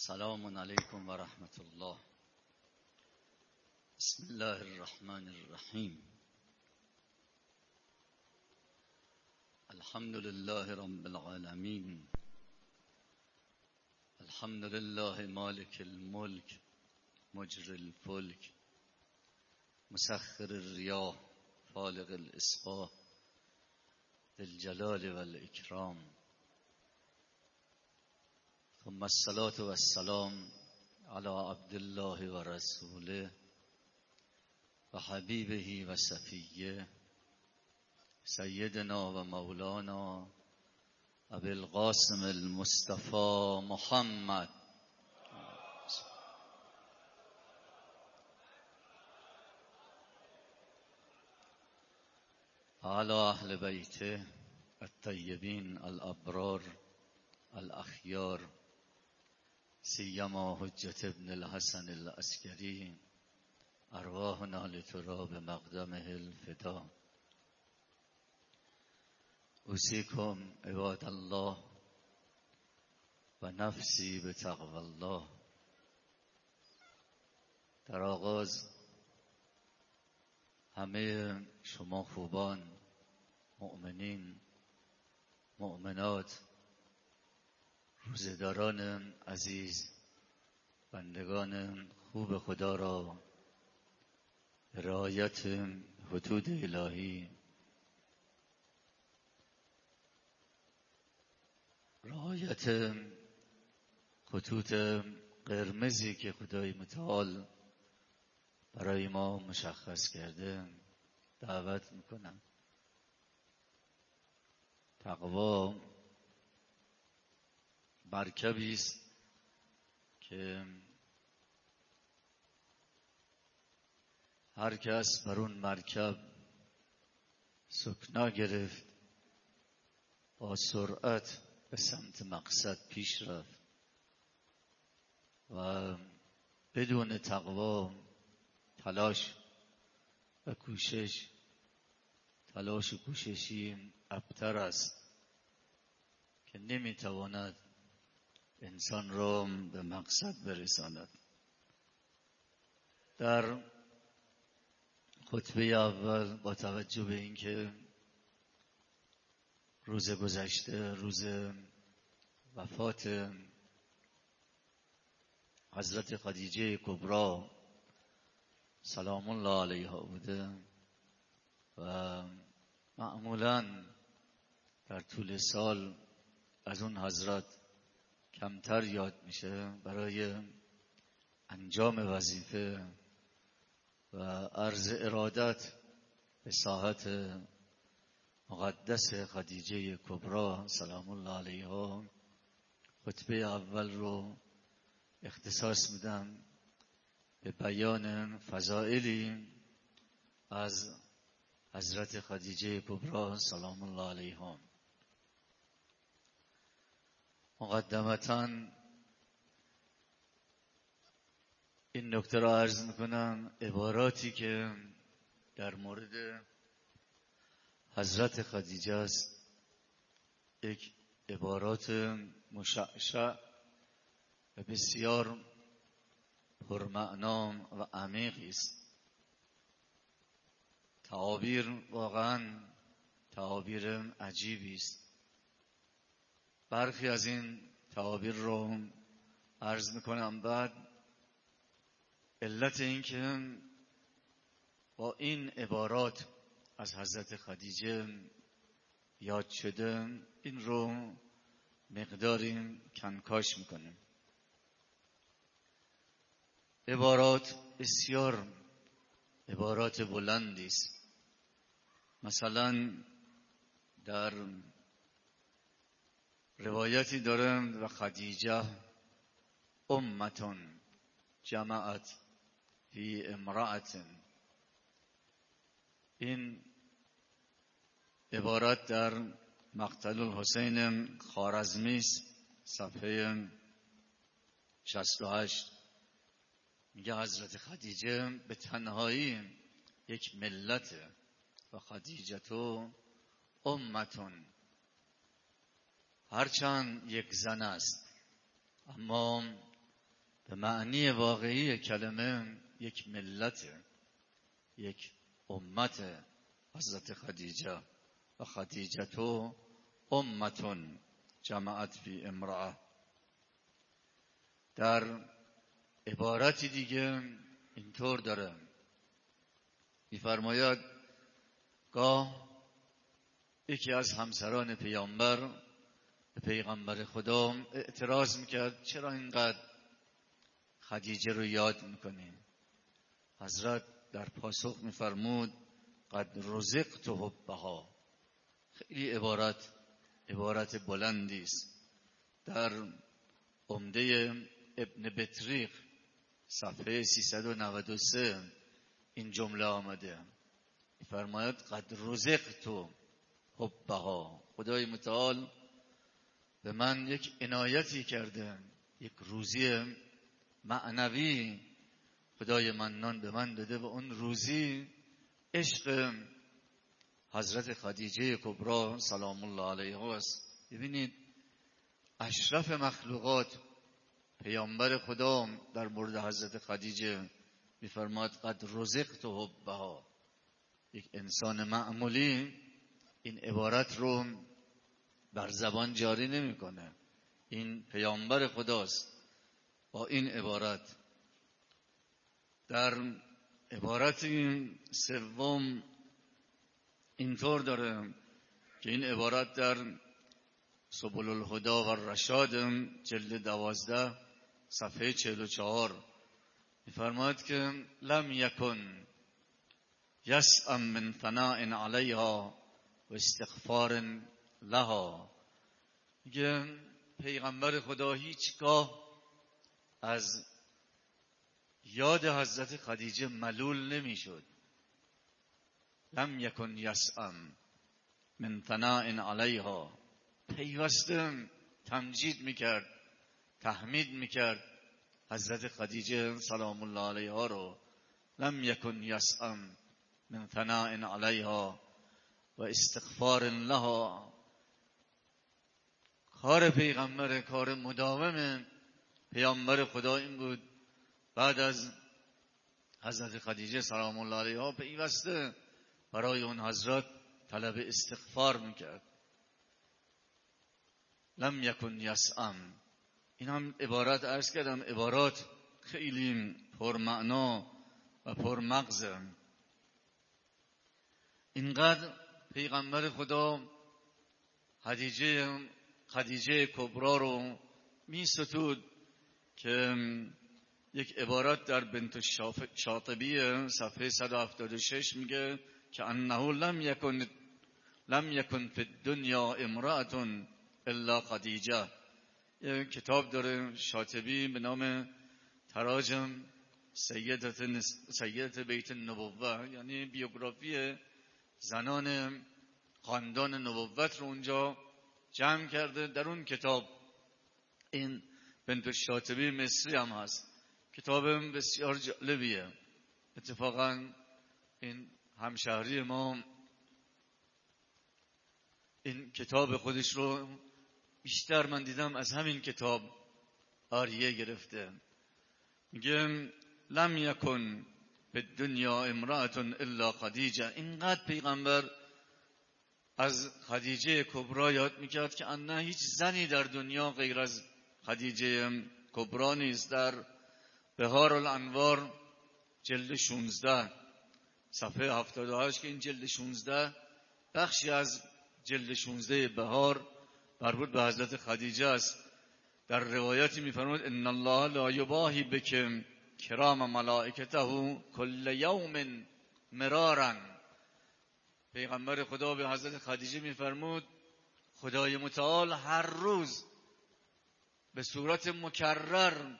سلام علیکم و رحمت الله. بسم الله الرحمن الرحیم. الحمد لله رب العالمین. الحمد لله مالک الملک مجری الفلک مسخر الریاح فالق الاصباح ذی الجلال والاکرام. ثم الصلاة والسلام على عبد الله و رسوله و حبیبه و صفیه سیدنا و مولانا ابی القاسم المصطفى محمد وعلى اهل بیته الطیبین الابرار الاخیار سیما حجة ابن الحسن العسکری ارواحنا لتراب مقدمه الفدا. اوصیکم عباد الله و نفسی بتقوی الله. در آغاز همه شما خوبان، مؤمنین، مؤمنات، روزداران عزیز، بندگان خوب خدا را به رعایت حدود الهی، رعایت خطوط قرمزی که خدای متعال برای ما مشخص کرده دعوت میکنم. تقوا مرکبی است که هر کس بر اون مرکب سکنا گرفت با سرعت به سمت مقصد پیش رفت و بدون تقوا تلاش و کوششی ابتر است که نمیتواند انسان را به مقصد برساند. در خطبه اول با توجه به اینکه روز گذشته روز وفات حضرت خدیجه کبری سلام الله علیها بوده و معمولاً در طول سال از اون حضرت کمتر یاد میشه برای انجام وظیفه و عرض ارادت به ساحت مقدس خدیجه کبری سلام الله علیها خطبه اول رو اختصاص میدم به بیان فضائلی از حضرت خدیجه کبری سلام الله علیها. مقدمتاً این نکته را عرض میکنم، عباراتی که در مورد حضرت خدیجه است یک عبارات مشعشع و بسیار پرمعنا و عمیقی است. تعابیر واقعاً تعابیر عجیبی است. برخی از این تعابیر رو عرض میکنم. بعد علت این که با این عبارات از حضرت خدیجه یاد شده این رو مقداری کنکاش میکنیم. عبارات بسیار عبارات بلندی است. مثلا در روایتی دارند و خدیجه امتون جمعت فی امرأت. این عبارت در مقتل الحسین خوارزمی صفحه 68 میگه حضرت خدیجه به تنهایی یک ملت و خدیجه تو امتون، هرچند یک زن است اما به معنی واقعی کلمه یک ملت، یک امت حضرت خدیجه و خدیجتو امتون جمعت فی امرأه. در عبارتی دیگه اینطور داره می‌فرماید گاه یکی از همسران پیامبر به پیغمبر خدا اعتراض میکرد چرا اینقدر خدیجه رو یاد میکنی؟ حضرت در پاسخ میفرمود قد رزقت حبها. خیلی عبارت بلندی است. در عمده ابن بطریق صفحه 393 این جمله آمده، میفرماید قد رزقت حبها. خدای متعال به من یک عنایتی کرده، یک روزی معنوی خدای منان به من داده و اون روزی عشق حضرت خدیجه کبری سلام الله علیها است. ببینید اشرف مخلوقات پیامبر خدا در مورد حضرت خدیجه میفرماد قد رزقت حبها. یک انسان معمولی این عبارت رو بر زبان جاری نمیکنه. این پیامبر خداست با این عبارت. در عبارت سوم اینطور داره که این عبارت در سبل الهدی و الرشاد جلد 12 صفحه 44 می‌فرماید که لم یکن یسأم من ثناء علیها و استغفار لها. میگه پیغمبر خدا هیچگاه از یاد حضرت خدیجه ملول نمیشد. لم یکن یسأم من ثناء علیها، پیوسته تمجید میکرد، تحمید میکرد حضرت خدیجه سلام الله علیها رو. لم یکن یسأم من ثناء علیها و استغفار لها. کار پیغمبر، کار مداوم پیامبر خدا این بود بعد از حضرت خدیجه سلام الله علیها پیوسته برای اون حضرت طلب استغفار میکرد. لم یکن یسأم. این هم عبارت عرض کردم عبارات خیلی پرمعنا و پرمغزه. اینقدر پیغمبر خدا خدیجه کبری رو می ستود که یک عبارت در بنت شاطبی صفحه 176 میگه که انه لم یکن فی الدنیا امرأة الا خدیجه. یک کتاب داره شاطبی به نام تراجم سیدت بیت النبوه، یعنی بیوگرافی زنان خاندان نبوت رو اونجا جمع کرده. در اون کتاب این بنت شاطبی مصری هم هست. کتاب بسیار جالبیه. اتفاقا این همشهری ما این کتاب خودش رو بیشتر من دیدم از همین کتاب آریه گرفته. میگه لم یکن به دنیا امرأة الا خدیجه. اینقدر پیغمبر از خدیجه کبری یاد میکرد که نه هیچ زنی در دنیا غیر از خدیجه کبری نیست. در بهار الانوار جلد 16 صفحه 78 که این جلد 16 بخشی از جلد 16 بهار مربوط به حضرت خدیجه است. در روایتی میفرماید ان الله لا یباهی بک کرام ملائکته کل یوم مرارا. پیغمبر خدا به حضرت خدیجه میفرمود خدای متعال هر روز به صورت مکرر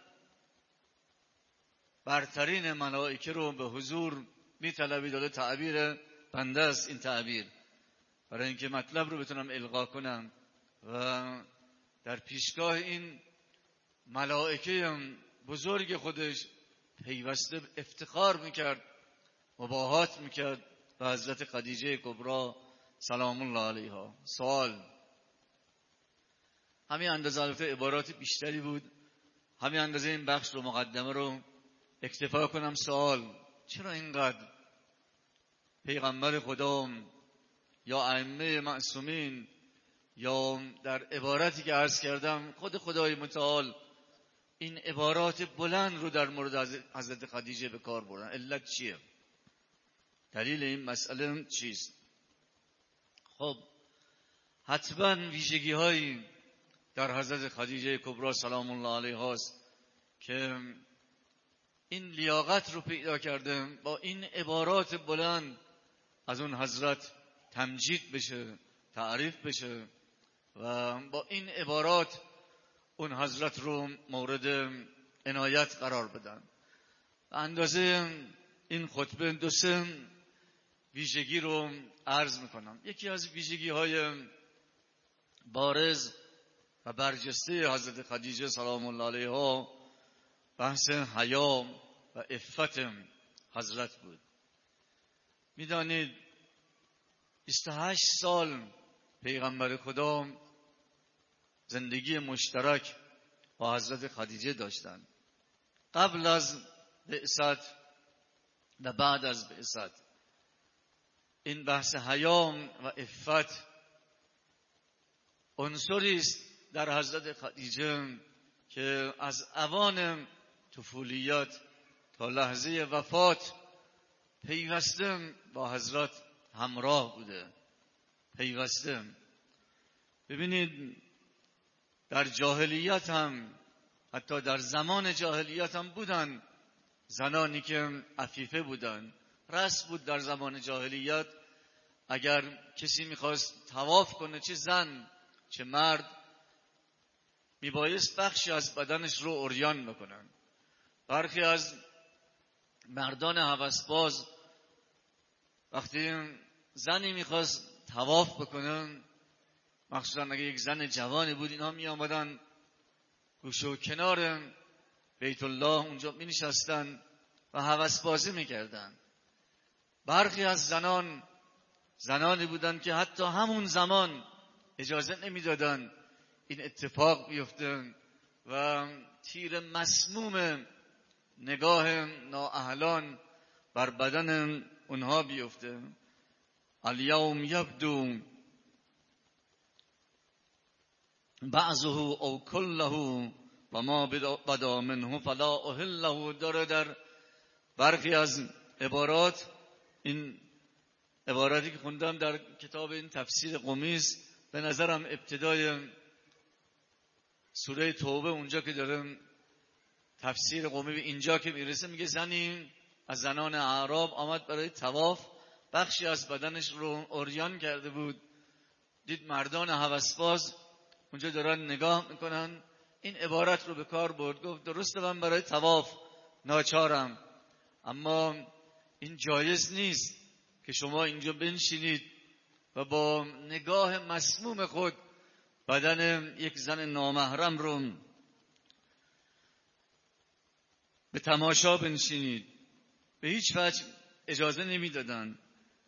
برترین ملائکه رو به حضور میطلبید. داده تعبیر بنده است این تعبیر برای اینکه مطلب رو بتونم القا کنم و در پیشگاه این ملائکه بزرگ خودش پیوسته افتخار میکرد، مباهات میکرد به حضرت خدیجه کبری سلام الله علیها. سوال همین اندازه البته عبارات بیشتری بود همین اندازه این بخش رو مقدمه رو اکتفا کنم. سوال: چرا اینقدر پیغمبر خدا یا ائمه معصومین یا در عبارتی که عرض کردم خود خدای متعال این عبارات بلند رو در مورد حضرت خدیجه به کار بردن؟ علت چیه؟ دلیل این مسئله چیست؟ خب حتما ویژگی هایی در حضرت خدیجه کبری سلام الله علیها است که این لیاقت رو پیدا کرده با این عبارات بلند از اون حضرت تمجید بشه، تعریف بشه و با این عبارات اون حضرت رو مورد عنایت قرار بدن. اندازه این خطبه دو سه ویژگی رو عرض میکنم. یکی از ویژگی های بارز و برجسته حضرت خدیجه سلام الله علیها بحث حیا و عفت حضرت بود. میدانید 28 سال پیغمبر خدا زندگی مشترک با حضرت خدیجه داشتند، قبل از بعثت و بعد از بعثت. این بحث حیا و عفت عنصری است در حضرت خدیجه که از اوان طفولیت تا لحظه وفات پیوسته با حضرت همراه بوده، پیوسته. ببینید در جاهلیت هم، حتی در زمان جاهلیت هم بودن زنانی که عفیفه بودن. رسم بود در زمان جاهلیت اگر کسی میخواست طواف کنه، چه زن چه مرد، میبایست بخشی از بدنش رو عریان بکنن. برخی از مردان هوسباز وقتی زنی میخواست طواف بکنن، مخصوصا اگه یک زن جوانی بود، اینا می آمدن گوشه و کنار بیت الله اونجا می نشستن و هوسبازی می کردن. برخی از زنانی بودن که حتی همون زمان اجازه نمی دادن این اتفاق بیفته و تیر مسموم نگاه نااهلان بر بدن اونها بیفته. الیوم یبدو بعضه او کله و ما بدا منه فلا احله. داره در برخی از عبارات، این عباراتی که خوندم در کتاب این تفسیر قمیز، به نظرم ابتدای سوره توبه اونجا که داره تفسیر قمی به اینجا که میرسه، میگه زنی از زنان اعراب آمد برای طواف، بخشی از بدنش رو عریان کرده بود، دید مردان هوسباز اونجا دارن نگاه میکنن، این عبارت رو به کار برد، گفت درسته من برای طواف ناچارم، اما این جایز نیست که شما اینجا بنشینید و با نگاه مسموم خود بدن یک زن نامحرم رو به تماشا بنشینید. به هیچ وجه اجازه نمیدادن.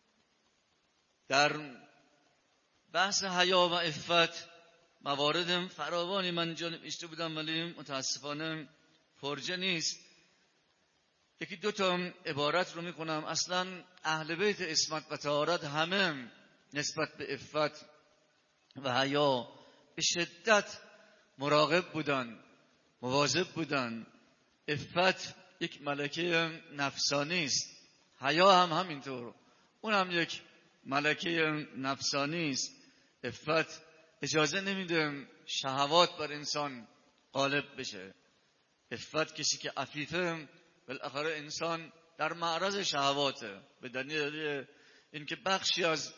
در بحث حیا و عفت موارد فراوانی من اینجا نوشته بودم ولی متاسفانه فرجه نیست. یکی دو تا عبارت رو میخونم. اصلا اهل بیت عصمت و طهارت همه نسبت به عفت و حیا به شدت مراقب بودن، مواظب بودن. عفت یک ملکه نفسانی است، حیا هم همینطور، اون هم یک ملکه نفسانی است. عفت اجازه نمیده شهوات بر انسان غالب بشه. عفت، کسی که عفیفه، بالاخره انسان در معرض شهواته، به دلیل اینکه بخشی از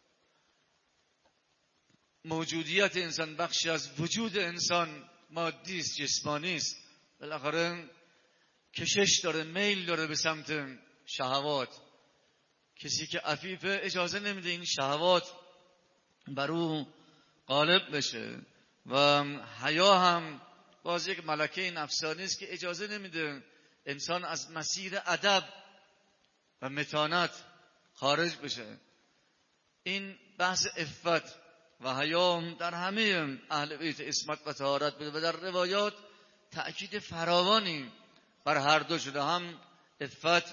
موجودیت انسان، بخشی از وجود انسان مادی است، جسمانی است، بالاخره کشش داره، میل داره به سمت شهوات. کسی که عفیفه اجازه نمیده این شهوات بر او غالب بشه. و حیا هم باز یک ملکه نفسانی است که اجازه نمیده انسان از مسیر ادب و متانت خارج بشه. این بحث عفت و حیا در همه اهل بیت عصمت و طهارت بوده و در روایات تأکید فراوانی بر هر دو شده. هم عفت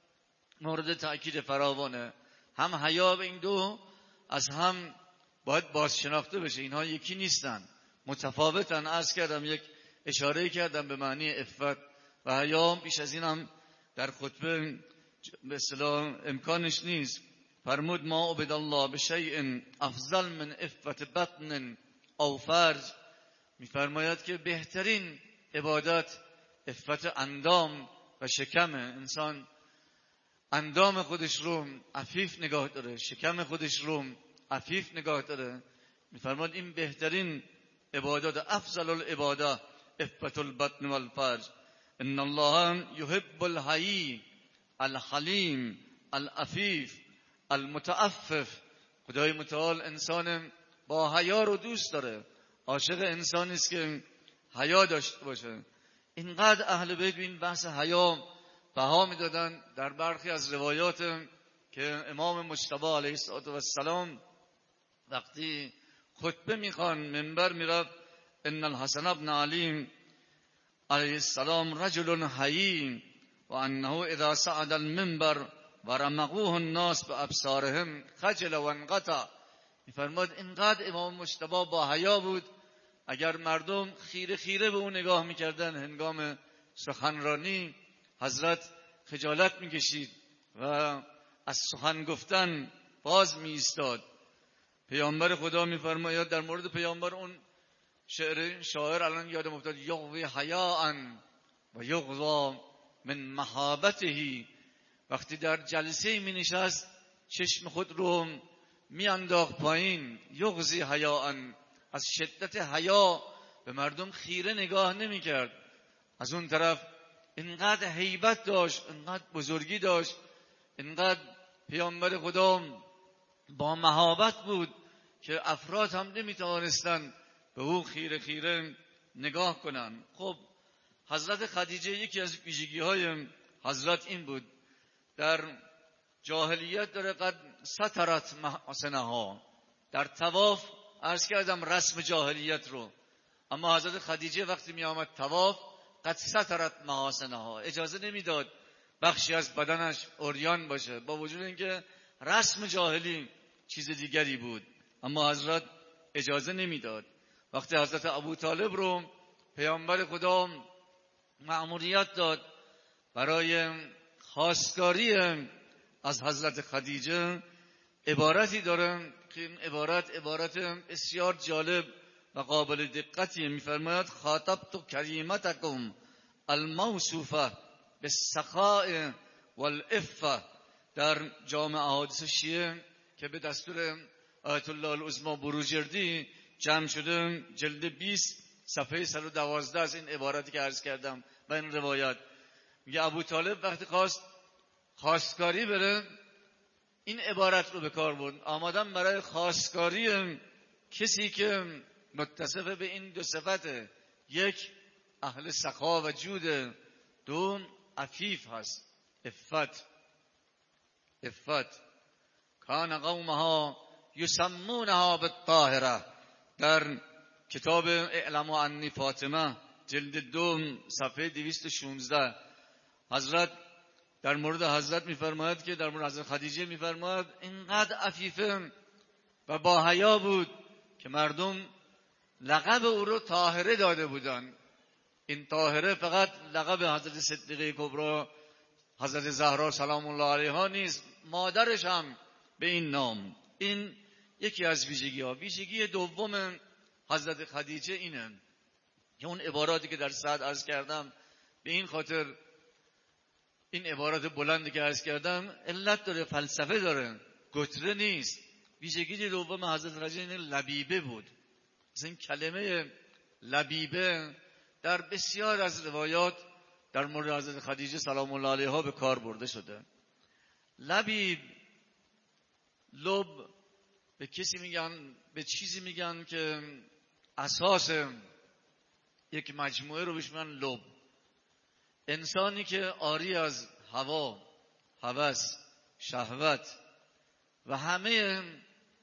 مورد تأکید فراوانه، هم حیا. به این دو از هم باید بازشناخته بشه. اینها یکی نیستن، متفاوتن. عرض کردم، یک اشاره کردم به معنی عفت و حیا. بیش از این هم در خطبه به اصطلاح امکانش نیست. فرمود ما عبد الله بشیء افضل من عفت بطن او فرج. میفرماید که بهترین عبادت عفت اندام و شکم. انسان اندام خودش رو عفیف نگاه داره، شکم خودش رو عفیف نگاه داره. میفرماد این بهترین عبادت، افضل العباده عفت البطن والفرج. ان الله یحب الحیی الحلیم العفیف المتعفف. خدای متعال انسان با حیا رو دوست داره، عاشق انسانی است که حیا داشته باشه. اینقدر اهل بیت به این بحث حیا بها میدادن. در برخی از روایات که امام مجتبی علیه السلام وقتی خطبه میخوان منبر میرفت، ان الحسن بن علی علیه السلام رجل حیی و انه اذا صعد المنبر ورمقوه الناس بابصارهم خجل و انقطع. میفرماد اینقدر امام مجتبی با حیا بود، اگر مردم خیره خیره به اون نگاه میکردن هنگام سخنرانی، حضرت خجالت میکشید و از سخن گفتن باز میایستاد. پیامبر خدا میفرماید در مورد پیامبر، اون شاعر الان یادم افتاد، یغوی حیاء و یغضا من مهابته. وقتی در جلسه می نشست چشم خود رو می انداخت پایین. یغضی حیاء، از شدت حیا به مردم خیره نگاه نمی کرد. از اون طرف اینقدر هیبت داشت، اینقدر بزرگی داشت، اینقدر پیامبر خدا با مهابت بود که افراد هم نمی توانستن به او خیره خیره نگاه کنن. خب حضرت خدیجه یکی از ویژگی های حضرت این بود، در جاهلیت داره قد سترت محاسنها. در طواف عرض کردم رسم جاهلیت رو، اما حضرت خدیجه وقتی می آمد طواف قد سترت محاسنها، اجازه نمیداد بخشی از بدنش عریان باشه، با وجود اینکه رسم جاهلی چیز دیگری بود، اما حضرت اجازه نمیداد. وقتی حضرت ابو طالب رو پیامبر خدا مأموریت داد برای خواستگاری از حضرت خدیجه، عبارتی داره که این عبارت بسیار جالب و قابل دقتی. میفرماید خاطبت کریمتکم الموصوفه بالسخاء والعفه. در جامع احادیث شیعه که به دستور آیت الله العظمی بروجردی جمع شده، جلد 20 صفحه 112 از این عبارتی که عرض کردم و این روایت میگه ابو طالب وقتی خواست خواستگاری بره، این عبارت رو به کار برد. آمدم برای خواستگاری کسی که متصف به این دو صفته، یک اهل سخا و جود، دوم عفیف هست، عفت. کان قومها یسمونها بالطاهره. در کتاب اعلموا عنی فاطمه جلد 2 صفحه 216 حضرت در مورد حضرت میفرماید که در مورد حضرت خدیجه میفرماید اینقدر عفیفه و با حیا بود که مردم لقب او رو طاهره داده بودن. این طاهره فقط لقب حضرت صدیقه کبری حضرت زهرا سلام الله علیها نیست، مادرش هم به این نام. این یکی از ویژگی ها. ویژگی دوم حضرت خدیجه اینه که اون عباراتی که در صدر عرض کردم، به این خاطر این عبارات بلندی که عرض کردم علت داره، فلسفه داره، گتره نیست. ویژگی دوم حضرت خدیجه این لبیبه بود. این کلمه لبیبه در بسیار از روایات در مورد حضرت خدیجه سلام الله علیها به کار برده شده. لبیب، لب، به کسی میگن، به چیزی میگن که اساس یک مجموعه رو بهش میگن لب. انسانی که عاری از هوا، هوس، شهوت و همه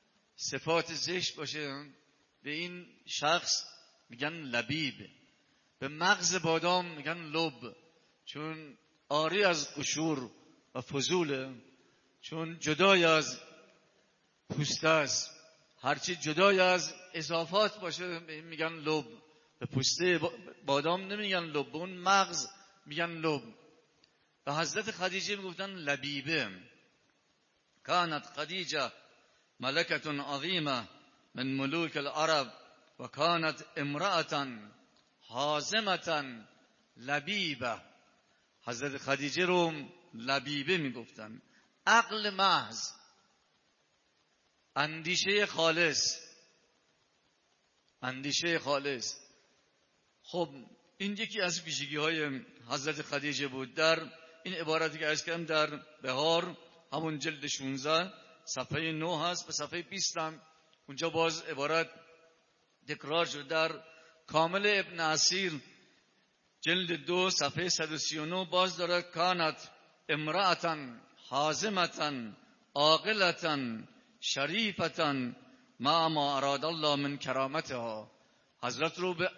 صفات زشت باشه، به این شخص میگن لبیب. به مغز بادام میگن لب، چون آری از قشور و فضوله، چون جدای از پوسته است، هرچی جدای از اضافات باشه میگن لب. به پوسته بادام نمیگن لب، به اون مغز میگن لب. و حضرت خدیجه میگفتن لبیبه. کانت خدیجه ملکة عظیمه من ملوک العرب و کانت امرأة حازمة لبیبه. حضرت خدیجه رو لبیبه میگفتن، عقل محض، اندیشه خالص، اندیشه خالص. خب این یکی از ویژگی های حضرت خدیجه بود. در این عبارتی که عرض کردم در بهار، همون جلد 16 صفحه 9 هست، به صفحه 20 هم اونجا باز عبارت تکرار شد. در کامل ابن اسیر جلد 2 صفحه 139 باز داره کانت امرأة حازمة عاقلة شریفة مع ما اراد الله من کرامتها. حضرت رو به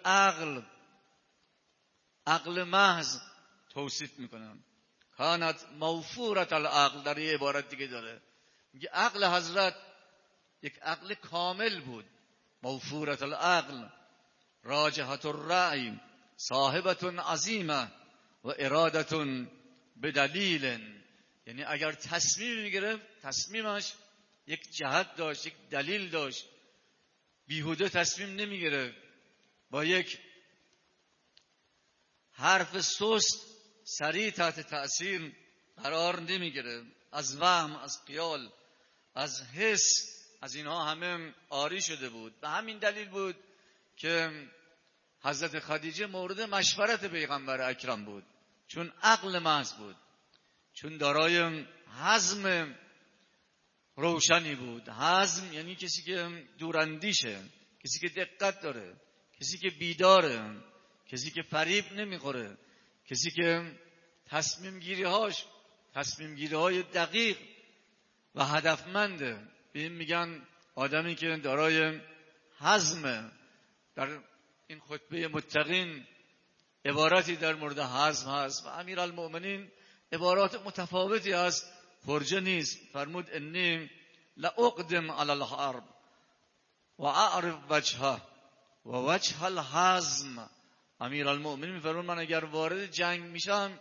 عقل محض توصیف میکنم. کانت موفورة العقل، در یه عبارت دیگه داره میگه عقل حضرت یک عقل کامل بود. موفورة العقل راجحة الرأی صاحبة عظیمه و ارادة بدلیل. یعنی اگر تصمیم میگرفت تصمیمش یک جهت داشت، یک دلیل داشت. بیهوده تصمیم نمیگرفت، با یک حرف سست سریع تحت تأثیر قرار نمیگرفت. از وهم، از خیال، از حس، از اینها همه عاری شده بود. به همین دلیل بود که حضرت خدیجه مورد مشورت پیغمبر اکرم بود، چون عقل محض بود، چون دارای حزم روشنی بود. حزم یعنی کسی که دوراندیشه، کسی که دقت داره، کسی که بیداره، کسی که فریب نمیخوره، کسی که تصمیم گیری های دقیق و هدفمنده. به این میگن آدمی که دارای حزمه. در این خطبه متقین عبارتی در مورد حزم هست و امیرالمؤمنین عبارات متفاوتی هست، فرجه نیست. فرمود انی لاقدم علی الحرب و اعرف وجهه و وجه الحزم. امیرالمؤمنین میفرمود من اگر وارد جنگ میشم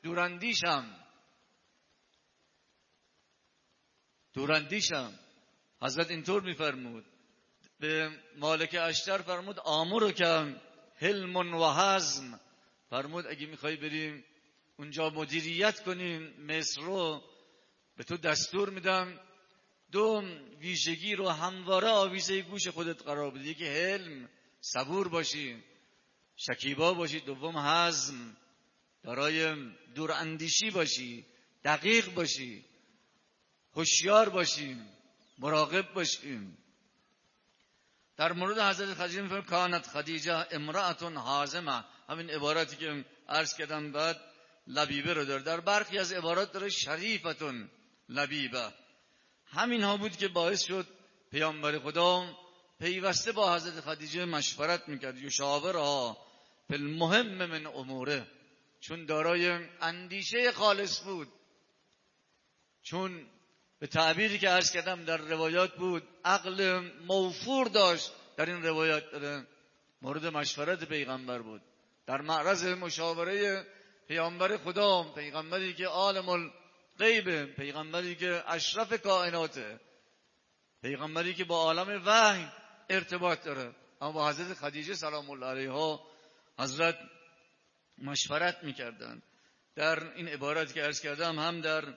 دوراندیشم. حضرت اینطور میفرمود. به مالک اشتر فرمود آمرک حلم و حزم. فرمود اگه میخوای بریم اونجا مدیریت کنیم مصر رو، به تو دستور میدم دو ویژگی رو همواره آویزه گوش خودت قرار بدی. یکی حلم، صبور باشی، شکیبا باشی. دوم حزم، دارای دور اندیشی باشی، دقیق باشی، هوشیار باشی، مراقب باشی. در مورد حضرت خدیجه میفرماید کانت خدیجه امرأة حازمه. همین عبارتی که عرض کردم بعد لبیبه رو داره. در برخی از عبارات داره شریفتون لبیبه. همین ها بود که باعث شد پیامبر خدا پیوسته با حضرت خدیجه مشورت میکرد. یشاورها فی المهم من اموره، چون دارای اندیشه خالص بود، چون به تعبیری که عرض کردم در روایات بود عقل موفور داشت. در این روایات داره مورد مشورت پیغمبر بود، در معرض مشاوره پیامبر خدا، پیغمبری که عالم الغیب، پیغمبری که اشرف کائناته، پیغمبری که با عالم وحی ارتباط داره. اما با حضرت خدیجه سلام الله علیها حضرت مشورت میکردن. در این عبارت که عرض کردم هم در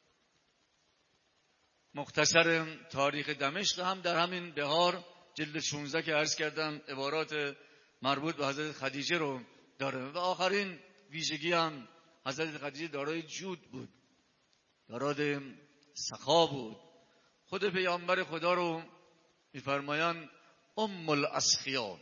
مختصر تاریخ دمشق، هم در همین بهار جلد 16 که عرض کردم عبارات مربوط به حضرت خدیجه رو داره. و آخرین ویژگی هم حضرت خدیجه دارای جود بود، دارای سخا بود. خود پیامبر خدا رو میفرمایند ام الاسخیا.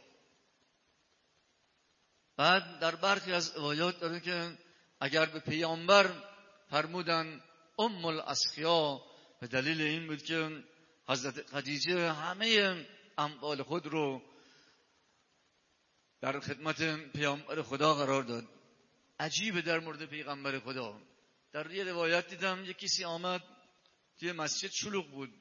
بعد در برخی از روایات داره که اگر به پیامبر فرمودن ام الاسخیا، به دلیل این بود که حضرت خدیجه همه اموال خود رو در خدمت پیامبر خدا قرار داد. عجیبه در مورد پیغمبر خدا. در یه روایت دیدم یک کسی آمد توی مسجد، شلوغ بود،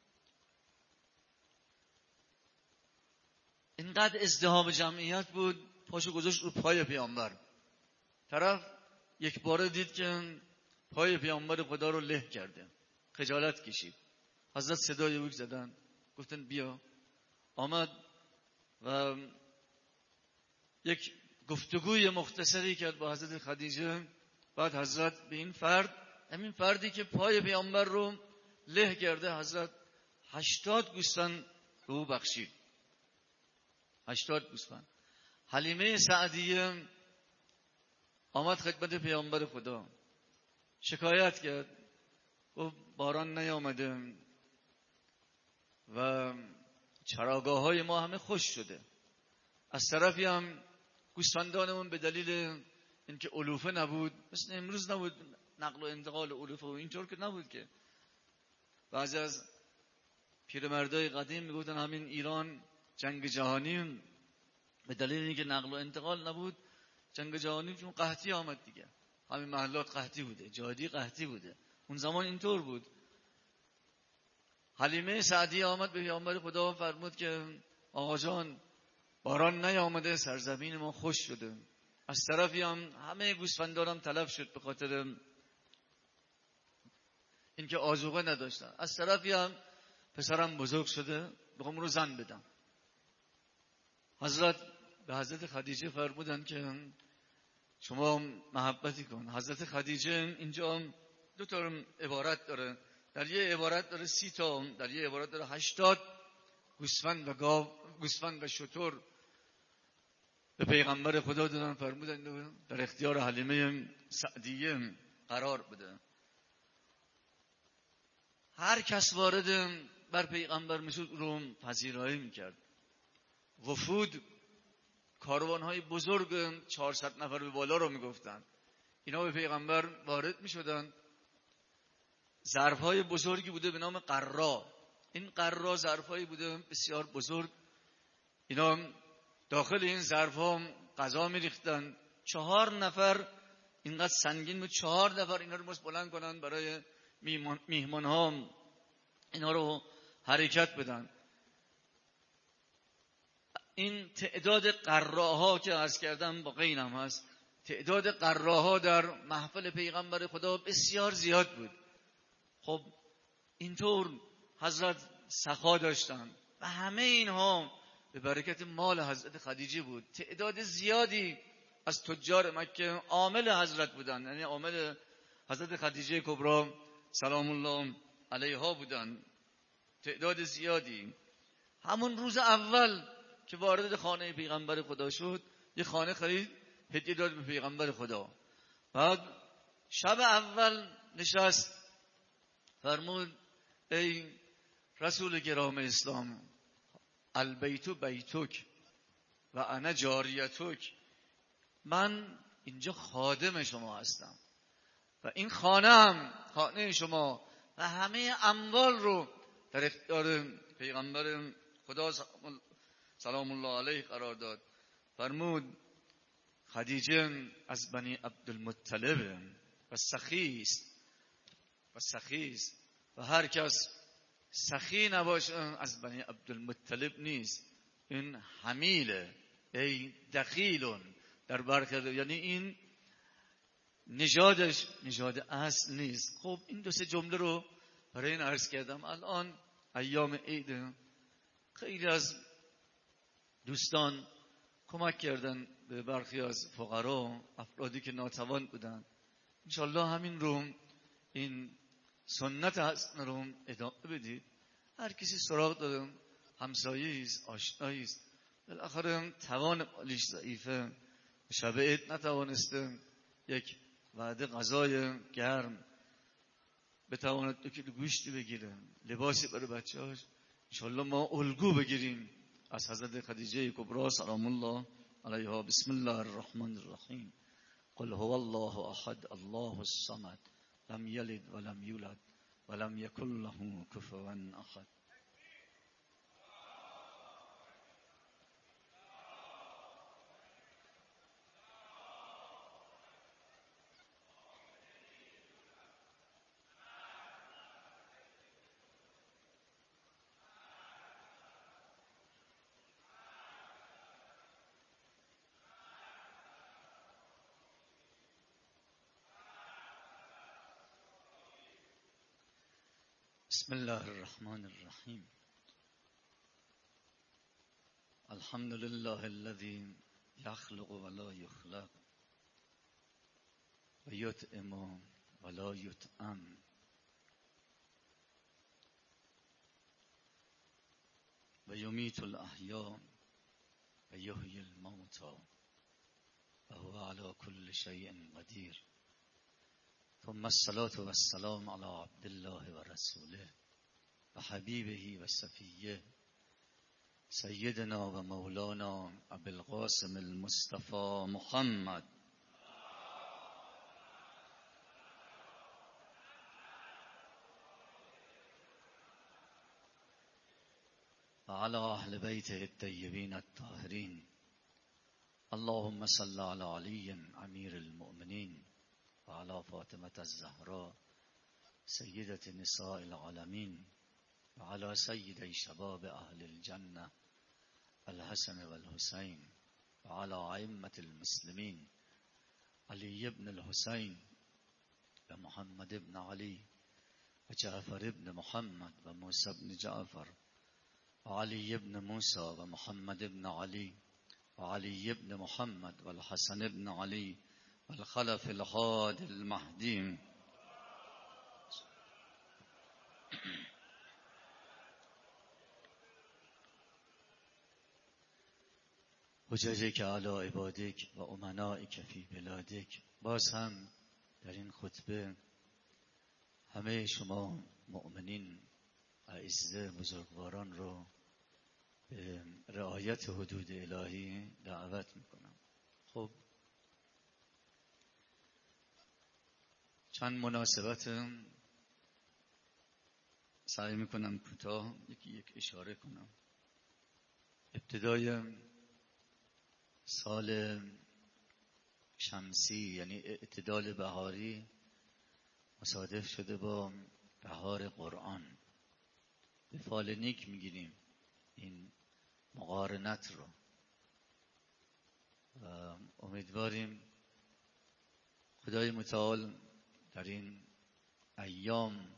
اینقدر ازدحام جمعیت بود، پاشو گذاشت رو پای پیامبر. طرف یک باره دید که پای پیامبر خدا رو له کرده، خجالت کشید. حضرت صدای او زدن، گفتن بیا. آمد و یک گفتگوی مختصری کرد با حضرت خدیجه. بعد حضرت به این فرد، همین فردی که پای پیامبر رو له کرده، حضرت 80 گوسفند به او بخشید. 80 گوسفند. حلیمه سعدیه آمد خدمت پیامبر خدا، شکایت کرد، گفت باران نیامده و چراگاه های ما همه خوش شده. از طرفی هم گوسفندانمون به دلیل اینکه علوفه نبود، مثل امروز نبود نقل و انتقال علوفه و اینطور که نبود که بعضی از پیرمردای قدیم میگفتن همین ایران جنگ جهانی به دلیل اینکه نقل و انتقال نبود، جنگ جهانی چون قحطی آمد دیگه، همین محلات قحطی بوده، جادی قحطی بوده، اون زمان اینطور بود. حلیمه سعدی آمد به پیامبر خدا فرمود که آقا جان باران نیامده، سرزمین ما خوش شده. از طرفی هم همه گوسفندانم تلف شد به خاطر اینکه آذوقه نداشتن. از طرفی هم پسرم بزرگ شده، بخوام رو زن بدم. حضرت به حضرت خدیجه فرمودن که شما محبتی کن. حضرت خدیجه اینجا دو تا عبارت داره، در یه عبارت داره 30 تا، در یه عبارت داره 80 گوسفند و گاو، گوسفند و شتر به پیغمبر خدا دادن، فرمودن در اختیار حلیمه سعدیه قرار بده. هر کس وارد بر پیغمبر میشد رو پذیرایی میکرد. وفود، کاروانهای بزرگ 400 نفر به بالا رو میگفتن، اینا به پیغمبر وارد میشدن. ظرفهای بزرگی بوده به نام قرا. این قرا ظرفهایی بوده بسیار بزرگ، اینا داخل این ظرفها غذا میریختن. 4 نفر اینقدر سنگین بود، 4 نفر اینا رو مست بلند کنن برای میهمان ها اینا رو حرکت بدن. این تعداد قراها که عرض کردم با قینم هست، تعداد قراها در محفل پیغمبر خدا بسیار زیاد بود. خب اینطور حضرت سخا داشتن و همه اینها به برکت مال حضرت خدیجه بود. تعداد زیادی از تجار مکه عامل حضرت بودن، یعنی عامل حضرت خدیجه کبرا سلام الله علیها بودن، تعداد زیادی. همون روز اول که وارد خانه پیغمبر خدا شد، یه خانه خرید، هدیه داد به پیغمبر خدا. بعد شب اول نشست، فرمود ای رسول گرام اسلام، البیت بیتک و انا جاریتک، من اینجا خادم شما هستم و این خانه هم خانه شما و همه اموال رو در اختیار پیغمبر خدا سلام الله علیه قرار داد. فرمود خدیجه از بنی عبدالمطلب و سخی است و هر کس سخی نباشه از بنی عبدالمطلب نیست. این حمیله، ای دخیلون در برخلاف، یعنی این نژادش نژاد اصل نیست. خب این 2-3 جمله رو برای این عرض کردم. الان ایام عید، خیلی از دوستان کمک کردن به برخی از فقرا، افرادی که ناتوان بودن. انشالله همین رو، این سنت حسن رو ادامه بدید. هر کسی سراغ داره، همسایه است، آشنایی است، بالاخره توان مالیش ضعیفه، شب عید نتوانسته یک وعده غذای گرم بتواند 2 کیلو گوشتی بگیره، لباسی برای بچه‌هاش. انشالله ما الگو بگیریم از حضرت خدیجه کبرا سلام الله علیها. بسم الله الرحمن الرحیم. قل هو الله احد الله الصمد لم یلد ولم یولد ولم یکن له کفوا احد. بسم الله الرحمن الرحیم. الحمد لله الذي يخلق ولا يخلق و یطعم ولا یطعم و یمیت الاحیاء و یحیی الموتى و هو على كل شيء قدیر. ثم الصلاة والسلام على عبد الله و رسوله و حبیبه و صفیه سیدنا و مولانا ابی القاسم المصطفى محمد و علی اهل بیته الطیبین الطاهرین. اللهم صل على علی امیر المؤمنین و علی فاطمة الزهراء سیدة نساء العالمین و علی سیدی شباب اهل الجنة الحسن والحسین و علی ائمة المسلمین علی بن الحسین و محمد بن علی و جعفر بن محمد و موسی بن جعفر و علی بن موسی و محمد بن علی و علی بن محمد و الحسن بن علی و الخلف الهادي المهدی. حججک علی عبادک و امنائک فی بلادک. باز هم در این خطبه همه شما مؤمنین اعزه بزرگواران رو به رعایت حدود الهی دعوت میکنم. خب چند مناسبت سعی میکنم کوتاه یک اشاره کنم. ابتدای سال شمسی یعنی اعتدال بهاری مصادف شده با بهار قرآن. به فال نیک میگیریم این مقارنت رو و امیدواریم خدای متعال در این ایام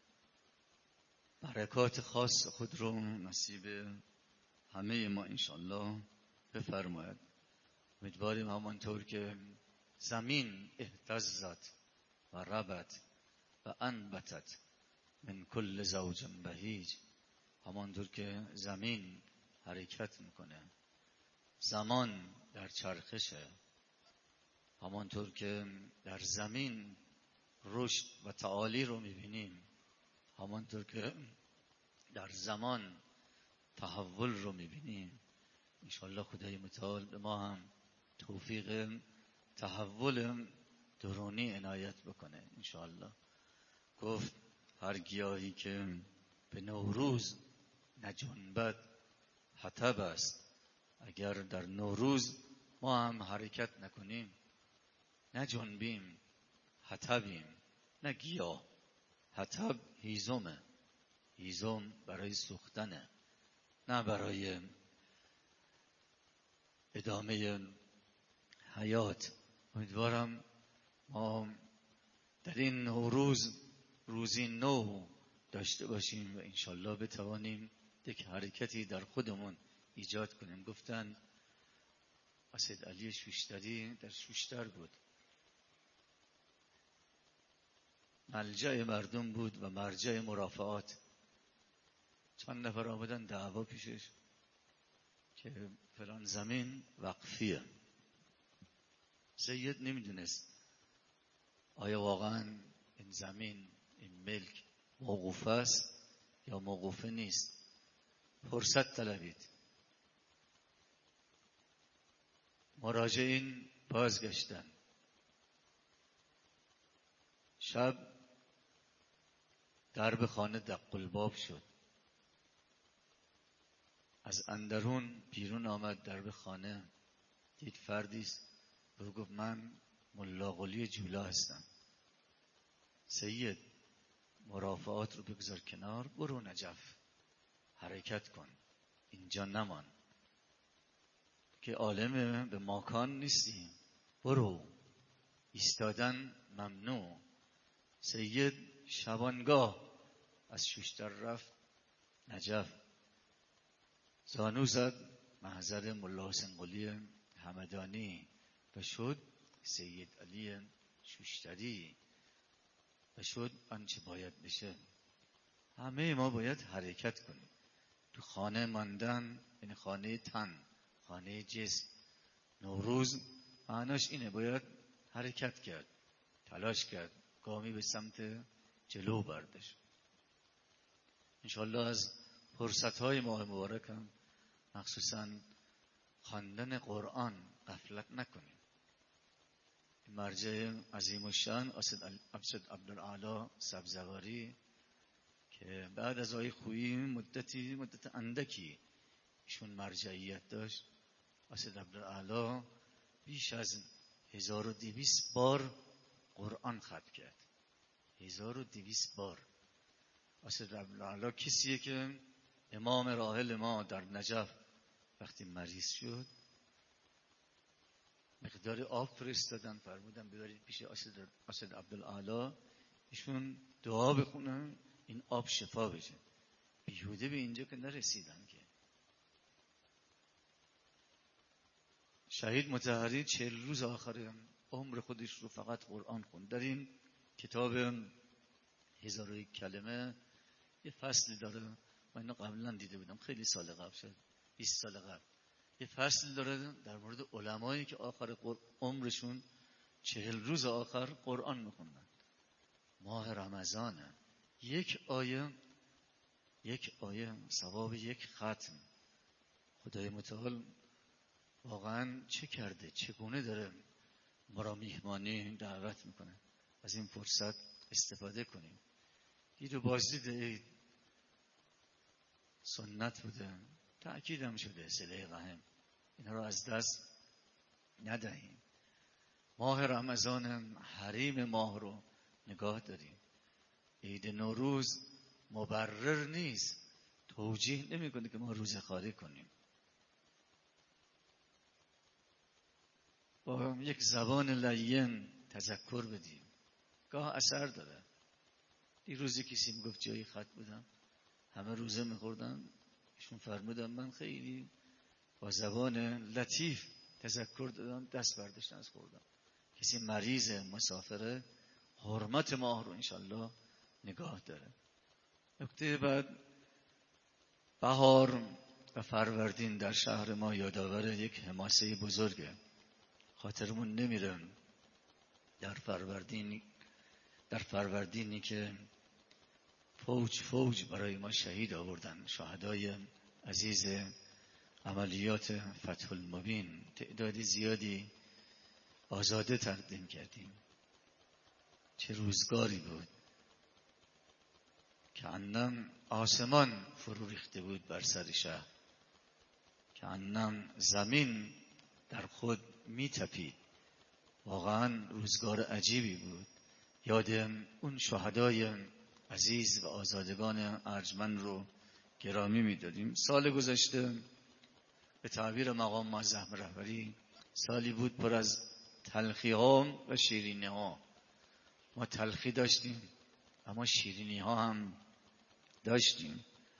برکات خاص خود رو نصیب همه ما انشالله بفرماید. امیدواریم همانطور که زمین اهتزت و ربت و انبتت من کل زوج بهیج، همانطور که زمین حرکت میکنه، زمان در چرخشه، همانطور که در زمین رشد و تعالی رو میبینیم، همانطور که در زمان تحول رو میبینیم، انشالله خدای متعال به ما هم توفیق تحول درونی عنایت بکنه انشالله. گفت هر گیاهی که به نوروز نجنبد حطب است. اگر در نوروز ما هم حرکت نکنیم، نجنبیم، حطبیم. نه گیاه، حطب هیزمه، هیزم برای سوختنه، نه برای ادامه حیات. امیدوارم ما در این نوروز روزی نو داشته باشیم و انشالله بتوانیم یک حرکتی در خودمون ایجاد کنیم. گفتن اسد علی شوشتری در شوشتر بود، ملجأ مردم بود و مرجع مرافعات. چند نفر آمدن دعوا پیشش که فلان زمین وقفیه. سید نمیدونست آیا واقعا این زمین، این ملک موقوف است یا موقوفه نیست. فرصت طلبید. مراجعین بازگشتن. شب درب خانه دق الباب شد. از اندرون بیرون آمد درب خانه، دید فردی است. گفت من ملا قلی جولا هستم. سید مرافعات رو بگذار کنار، برو نجف حرکت کن، اینجا نمان که عالم به ماکان نیستی، برو. ایستادن ممنوع. سید شبانگاه از شوشتر رفت نجف، زانو زد محضر ملا حسین قلی همدانی و شد سید علی شوشتری و شد آنچه باید بشه. همه ما باید حرکت کنیم. تو خانه ماندن یعنی خانه تن، خانه جسم. نوروز معناش اینه، باید حرکت کرد، تلاش کرد، گامی به سمت جلو برداشت. انشالله از فرصت‌های ماه مبارک هم مخصوصاً خواندن قرآن غفلت نکنیم. مرجع عظیم الشأن اسد عبدالاعلی سبزواری که بعد از آقای خویی مدت اندکی ایشون مرجعیت داشت، اسد عبدالاعلی بیش از 1200 بار قرآن ختم کرد. 1200 بار. اسد عبدالاعلی کسیه که امام راحل ما در نجف وقتی مریض شد مقدار آب فرستادن، فرمودن ببرید پیش اسد عبدالاعلی، ایشون دعا بخونن این آب شفا بشه. بیهوده به اینجا که نرسیدن که. شهید مطهری 40 روز آخر عمر خودش رو فقط قرآن خوند. در این کتاب 1001 کلمه یه فصل داره، من اینو قبلا دیده بودم، خیلی سال قبل شد، 20 سال قبل. یه فصل داره در مورد علمایی که آخر عمرشون 40 روز آخر قرآن میخوندن. ماه رمضانه، یک آیه ثواب یک ختم. خدای متعال واقعا چه کرده، چگونه داره ما را میهمانی دعوت میکنه. از این فرصت استفاده کنیم. دید و بازدید عید سنت بوده، تأکید هم شده صله رحم، اینا رو از دست ندهیم. ماه رمضان حریم ماه رو نگاه داریم. عید نوروز مبرر نیست، توجیه نمیکنه که ما روزه خواری کنیم. با یک زبان لین تذکر بدیم، گاه اثر داره. دیروزی کسی میگفت جایی خط بودم، همه روزه میخوردن، ایشون فرمودن من خیلی با زبان لطیف تذکر دادم، دست برداشتن از خوردن. کسی مریض مسافره، حرمت ماه رو انشالله نگاه داره. نکته بعد، بهار و فروردین در شهر ما یادآور یک حماسه بزرگه. خاطرمون نمیره در فروردینی که فوج برای ما شهید آوردن، شهدای عزیز عملیات فتح المبین، تعداد زیادی آزاده تقدیم کردیم. چه روزگاری بود که انم آسمان فرو ریخته بود بر سر شهر، که انم زمین در خود می تپید. واقعا روزگار عجیبی بود. یاد اون شهدای عزیز و آزادگان ارجمند رو گرامی می داریم. سال گذشته به تعبیر مقام معظم رهبری سالی بود پر از تلخی ها و شیرینی ها. ما تلخی داشتیم اما شیرینی ها هم داشتیم.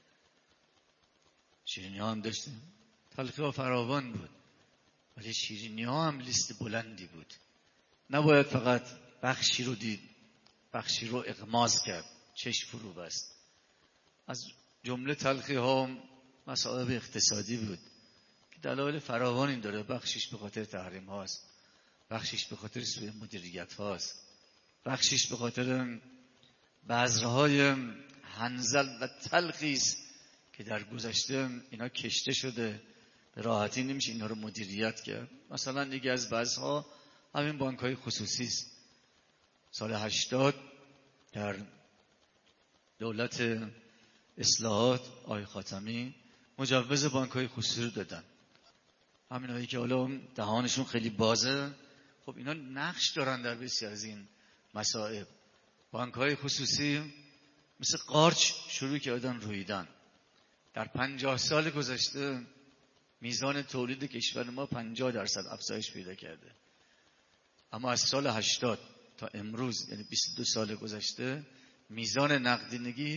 تلخی ها فراوان بود ولی شیرینی ها هم لیست بلندی بود. نباید فقط بخشی رو دید، بخشی رو اغماض کرد، چشم فرو بست. از جمله تلخی ها مسائل اقتصادی بود که دلایل فراوانی داره. بخشش به خاطر تحریم هاست، بخشش به خاطر سوء مدیریت هاست، بخشش به خاطر بذرهای هنزل و تلخی است که در گذشته اینا کشته شده، به راحتی نمیشه اینا رو مدیریت کرد. مثلا یکی از بذرها همین بانک‌های خصوصی است. سال 80 در دولت اصلاحات آقای خاتمی مجوز بانک‌های خصوصی رو دادن. همینایی که حالا دهانشون خیلی بازه، خب اینا نقش دارن در بسیار از این مسائل. بانک‌های خصوصی مثل قارچ شروع کردن رویدن. در 50 سال گذشته میزان تولید کشور ما 50% افزایش پیدا کرده، اما از سال 80 تا امروز یعنی 22 سال گذشته میزان نقدینگی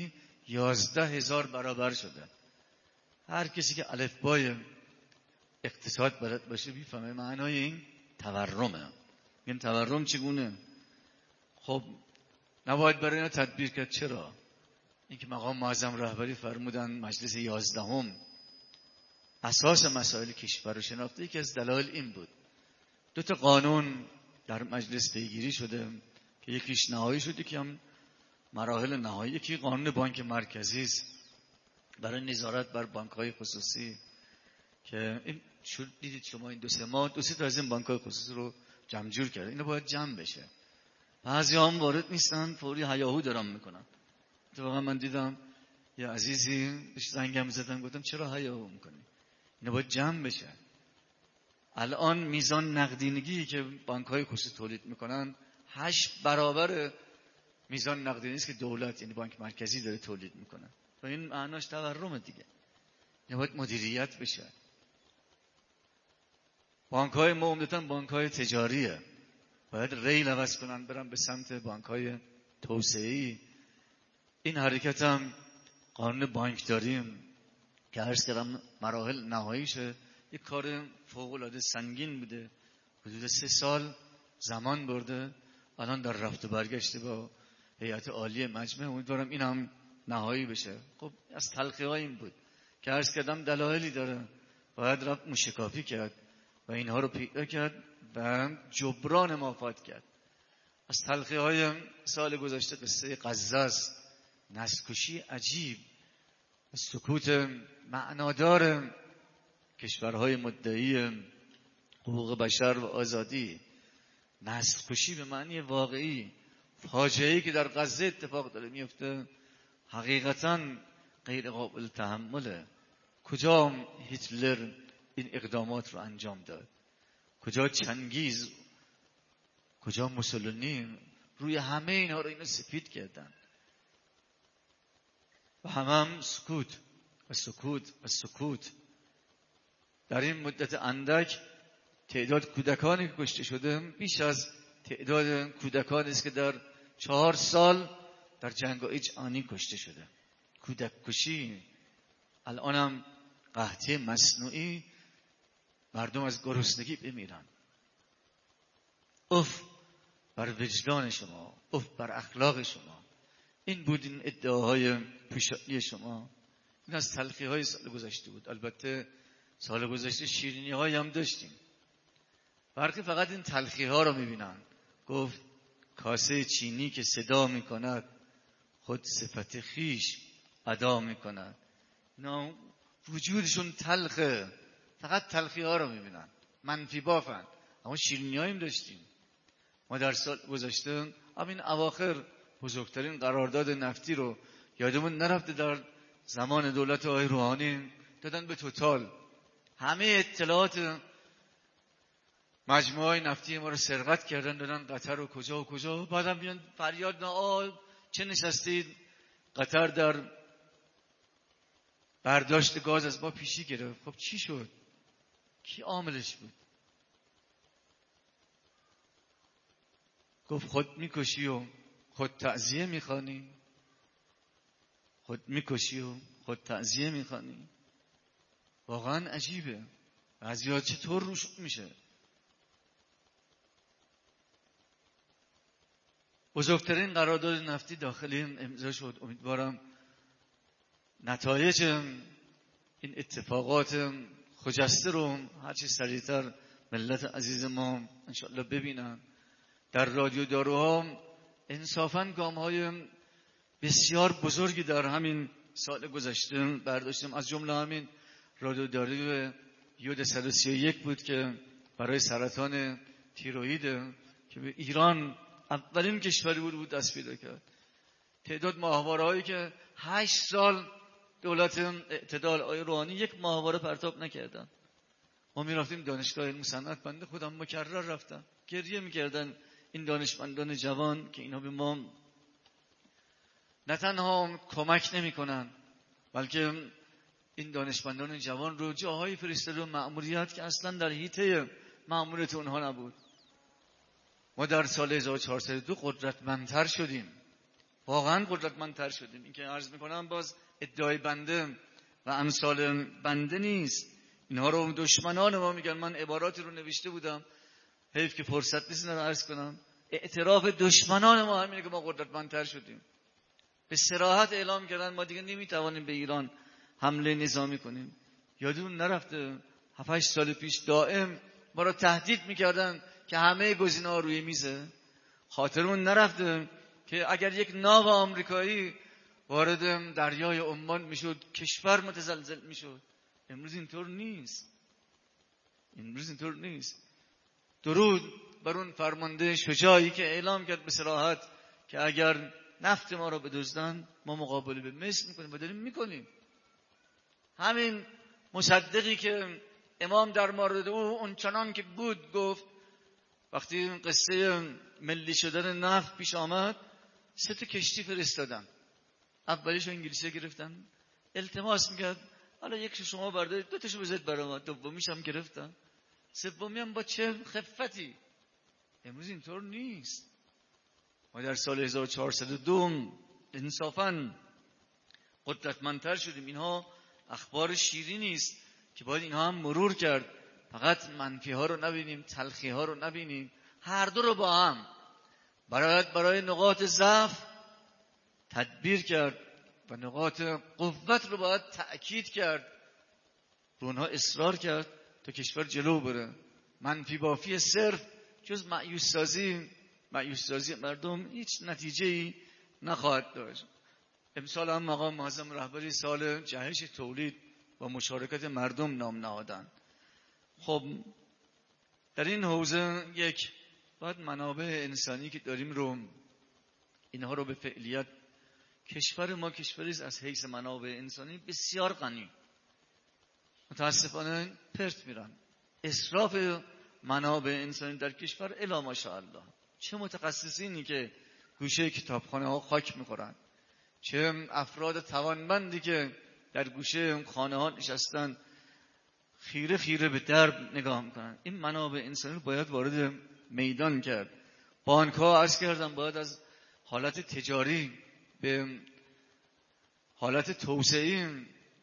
11,000 برابر شده. هر کسی که الفبای اقتصاد بلد باشه میفهمه معنای این تورمه. این تورم چگونه؟ خب نباید برای اینا تدبیر کرد. چرا؟ اینکه مقام معظم رهبری فرمودن مجلس 11 اساس مسائل کشور رو شناخته. یکی از دلایل این بود. 2 قانون در مجلس پیگیری شده که یکیش نهایی شده که هم مراحل نهایی. یکی قانون بانک مرکزی است برای نظارت بر بانک‌های خصوصی که این دیدید شما این 2-3 ماه 2-3 تا از این بانک‌های خصوصی رو جمع جور کرده. اینا باید جمع بشه. بعضی‌ها هم وارد نیستن، فوری هیاهو دارن میکنن. اتفاقا من دیدم یه عزیزی بهش زنگم زدن، گفتم چرا هیاهو میکنی؟ اینا باید جمع بشه. الان میزان نقدینگی که بانک‌های خصوصی تولید میکنن 8 برابر میزان نقدینگی است که دولت یعنی بانک مرکزی داره تولید میکنه. و این معناش تورمه دیگه. اینا باید مدیریت بشه. بانک‌های ما عمدتاً بانک‌های تجاریه. باید ریل عوض کنن برن به سمت بانک‌های توسعه‌ای. این حرکت هم قانون بانکداریم که عرض کردم مراحل نهاییشه. یک کار فوق‌العاده سنگین بوده. حدود 3 سال زمان برده. الان در رفت و برگشت با هیئت عالی مجمع. امیدوارم این هم نهایی بشه. خب از تلخی‌های این بود که عرض کردم دلایلی داره. باید رفت موشکافی کرد و اینها رو پیدا کرد و جبران مافات کرد. از تلخی‌های سال گذشته قصه غزه است. نسل‌کشی عجیب، سکوت معنادار کشورهای مدعی حقوق بشر و آزادی. نسل‌کشی به معنی واقعی. فاجعه‌ای که در غزه اتفاق داره میفته حقیقتاً غیر قابل تحمله. کجا هیتلر این اقدامات رو انجام داد؟ کجا چنگیز؟ کجا موسولینی؟ روی همه اینها رو سفید کردن و هم سکوت و سکوت و سکوت. در این مدت اندک تعداد کودکانی که کشته شده بیش از تعداد کودکانی است که در 4 سال در جنگ‌های جهانی کشته شده. کودک کشی. الان هم قحطی مصنوعی، مردم از گرسنگی بمیرن. اف بر وجدان شما، اف بر اخلاق شما. این بود این ادعاهای پیشانی شما. این از تلخی‌های سال گذشته بود. البته سال گذشته شیرینی‌هایی هم داشتیم. برخی فقط این تلخی‌ها رو می‌بینن. گفت کاسه چینی که صدا می‌کند خود صفت خیش ادا می‌کند. اینا وجودشون تلخه، فقط تلخی‌ها رو می‌بینن، منفی بافن. اما شیرینی‌هایی هم داشتیم. ما در سال گذشته همین اواخر بزرگترین قرارداد نفتی رو یادمون نرفته در زمان دولت آقای روحانی دادن به توتال. همه اطلاعات مجموعه نفتی ما رو سرقت کردن دادن قطر و کجا و کجا. بعدم بیان فریاد چه نشستید؟ قطر در برداشت گاز از ما پیشی گرفت. خب چی شد؟ کی عاملش بود؟ گفت خود میکشی و خود تعزیه میخوانی. خود میکشی و خود تعزیه میخوانی. واقعا عجیبه. بعضی‌ها چطور روش میشه؟ بزرگترین قرارداد نفتی داخلی امضا شد. امیدوارم نتایج این اتفاقات خجسته رو هرچی سریعتر ملت عزیز ما انشاءالله ببینن. در رادیو داروها انصافاً گام‌های بسیار بزرگی در همین سال گذشته برداشتیم. از جمله همین رادیو داروی یود 131 بود که برای سرطان تیروئید که به ایران اولین کشوری بود دست پیدا کرد. تعداد ماهواره‌هایی که 8 سال دولت اعتدال آقای روحانی یک ماهواره پرتاب نکردن. ما می‌رفتیم دانشگاه علم صنعت، بنده خودم مکرر رفتم، گریه می‌کردن این دانشمندان جوان که اینا به ما نه تنها کمک نمی‌کنن بلکه این دانشمندان جوان رو جاهای فرستاده و مأموریت که اصلا در حیطه مأموریت اونها نبود. ما در سال 1402 قدرتمندتر شدیم. واقعا قدرتمندتر شدیم. این که عرض میکنم باز ادعای بنده و امثال بنده نیست. اینها رو دشمنان ما میگن. من عباراتی رو نوشته بودم، حیف که فرصت نیست رو عرض کنم. اعتراف دشمنان ما همینه که ما قدرتمندتر شدیم. به صراحت اعلام کردن ما دیگه نمیتوانیم به ایران حمله نظامی کنیم. یادتون نرفته 7-8 سال پیش دائم ما رو تهدید میکردن که همه گزینه‌ها روی میزه. خاطرمون نرفته که اگر یک ناو آمریکایی وارد دریای عمان میشد کشور متزلزل میشد. امروز اینطور نیست. درود بر اون فرمانده شجاعی که اعلام کرد به صراحت که اگر نفت ما رو بدزدن ما مقابله به مصر میکنیم و داریم میکنیم. همین مصدقی که امام در مورد او اونچنان که بود گفت، وقتی این قصه ملی شدن نفت پیش آمد 3 کشتی فرستادن. اولیش انگلیسی گرفتن، التماس میکرد حالا یکشو شما بردارید 2 تاشو بذارید برای ما، دومیش هم گرفتن، سومی هم با چه خفتی. امروز اینطور نیست. ما در سال 1402 انصافاً قدرتمندتر شدیم. اینها اخبار شیرینی است که باید اینها هم مرور کرد. فقط منفی ها رو نبینیم، تلخی ها رو نبینیم، هر دو رو با هم برای نقاط ضعف تدبیر کرد و نقاط قوت رو باید تأکید کرد، رو اونها اصرار کرد تا کشور جلو بره. منفی بافی صرف جز مایوس سازی مردم هیچ نتیجه‌ای نخواهد داشت. امسال هم مقام معظم رهبری سال جهش تولید و مشارکت مردم نام نهادن. خب در این حوزه یک باید منابع انسانی که داریم رو اینها رو به فعلیت، کشور ما کشوری است از حیث منابع انسانی بسیار غنی، متاسفانه پرت میرن. اسراف منابع انسانی در کشور الا ماشاءالله. چه متخصصینی که گوشه کتابخانه ها خاک میخورن، چه افراد توانمندی که در گوشه خانه ها نشستن خیره خیره به درب نگاه میکنن. این منابع انسانی رو باید وارد میدان کرد. بانک ها عرض کردم باید از حالت تجاری به حالت توسعه‌ای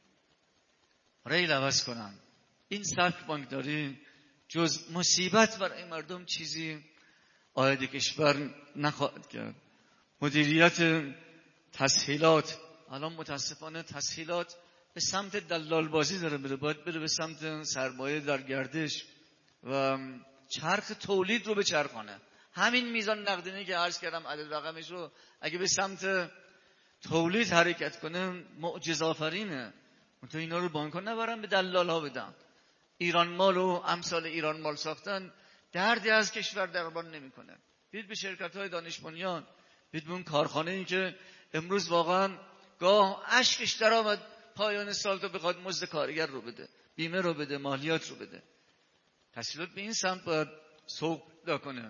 ریل عوض کنن. این سبک بانکداری جز مصیبت برای مردم چیزی عاید کشور نخواهد کرد. مدیریت تسهیلات، الان متاسفانه تسهیلات به سمت دلال بازی داره میره، باید بره به سمت سرمایه در گردش و چرخ تولید رو به چرخانه. همین میزان نقدینگی که عرض کردم عدد رقمش رو اگه به سمت تولید حرکت کنه معجزه‌آفرینه. منتها اینا رو بانک‌ها نبرن به دلال ها بدن. ایران مال و امثال ایران مال ساختن دردی از کشور درمان نمیکنه. دید به شرکت‌های دانش بنیان، دید به اون کارخانه‌ای که امروز واقعا گاه اشکش در آمد پایان سال تو بخواد مزد کارگر رو بده، بیمه رو بده، مالیات رو بده. تسهیلات به این سمت باید سوق پیدا کنه.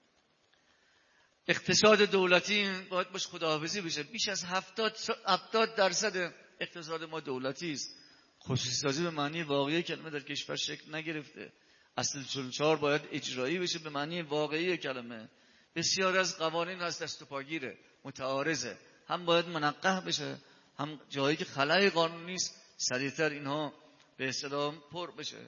اقتصاد دولتی باید باش خداحافظی بشه. بیش از 70% اقتصاد ما دولتی است. خصوصی سازی به معنی واقعی کلمه در کشور شکل نگرفته. اصل 44 باید اجرایی بشه به معنی واقعی کلمه. بسیار از قوانین از دست و پاگیره، متعارضه، هم باید منقح بشه، هم جایی که خلای قانونی است سریعتر اینها به اصطلاح پر بشه.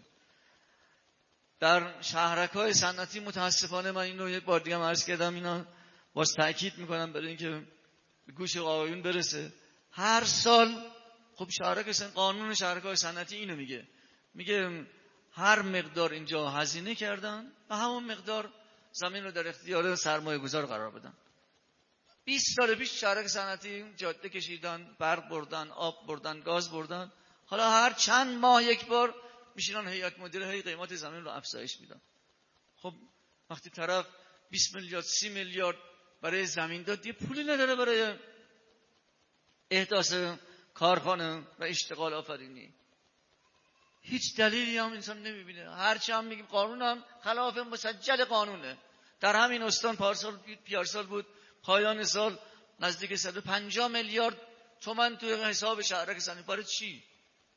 در شهرک‌های صنعتی متاسفانه من اینو یک بار دیگه عرض کردم، اینا باز تأکید میکنم برای اینکه به گوش آقایون برسه. هر سال خب قانون شهرک‌های صنعتی اینو میگه هر مقدار اینجا هزینه کردن و همون مقدار زمین رو در اختیار سرمایه گذار قرار بدن. 20 سال پیش شهرک صنعتی جاده کشیدن، برق بردن، آب بردن، گاز بردن. حالا هر چند ماه یک بار میشینن هیئت مدیره هی قیمت زمین رو افزایش میدن. خب وقتی طرف 20 میلیارد 30 میلیارد برای زمین داد، یه پولی نداره برای احداث کارخانه و اشتغال آفرینی. هیچ دلیلی هم انسان نمیبینه. هرچی هم میگیم قانون هم خلاف مسجل قانونه. در همین استان پیارسال بود پایان سال نزدیک 150 میلیارد تومان توی حساب شهرک صنعتی. برای چی؟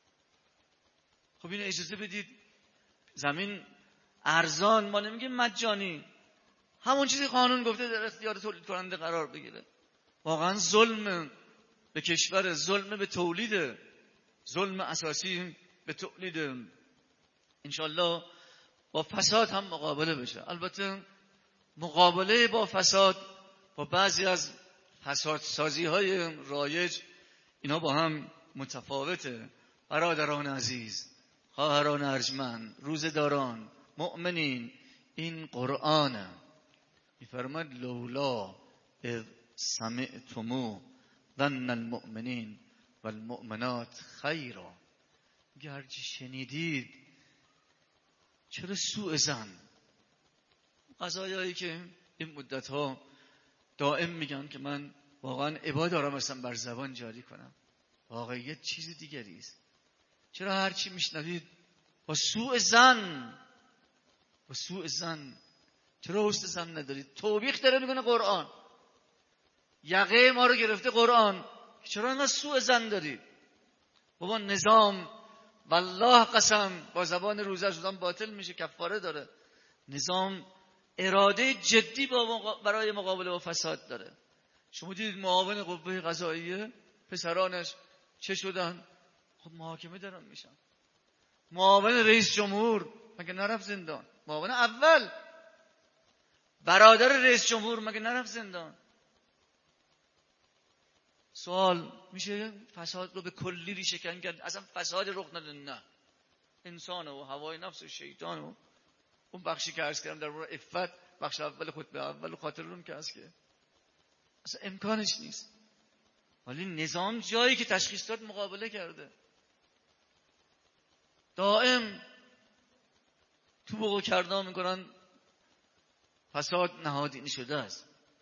خب این اجازه بدید زمین ارزان، ما نمیگیم مجانی، همون چیزی قانون گفته در اختیار تولید کننده قرار بگیره. واقعا ظلم به کشور، ظلم به تولید، ظلم اساسی به تولید. انشالله با فساد هم مقابله بشه. البته مقابله با فساد با بعضی از فساد سازی های رایج اینا با هم متفاوته. برادران عزیز، خواهران ارجمند، روزداران، مؤمنین، این قرآنه. میفرماد لولا اذ سمعتموه ظن المؤمنین والمؤمنات خیرا. گرچه شنیدید چرا سوء ظن. قضایایی که این مدت ها دائم میگن که من واقعا عبا دارم اصلا بر زبان جاری کنم، واقعیت چیز دیگری است. چرا هرچی میشنوید با سوء ظن، با سوء ظن؟ چرا حسن ظن ندارید؟ توبیخ داره میکنه قرآن، یقه ما رو گرفته قرآن. چرا انقدر سوء ظن دارید؟ بابا نظام، والله قسم با زبان روزه شدن باطل میشه، کفاره داره. نظام اراده جدی برای مقابله با فساد داره. شما دیدید معاون قوه قضاییه پسرانش چه شدن؟ خب محاکمه دارن میشن. معاون رئیس جمهور مگه نرفت زندان؟ معاون اول برادر رئیس جمهور مگه نرفت زندان؟ سوال میشه فساد رو به کلی ریشه‌کن کرد؟ اصلا فساد رخ نداره. نه، انسان و هوای نفس و شیطان و اون بخشی که عرض کردم در مورد عفت، بخش اول خطبه اول خاطرون که هست که اصلا امکانش نیست. ولی نظام جایی که تشخیص داد مقابله کرده. دائم تو بقو کردن میکنن فساد نهادینه شده است.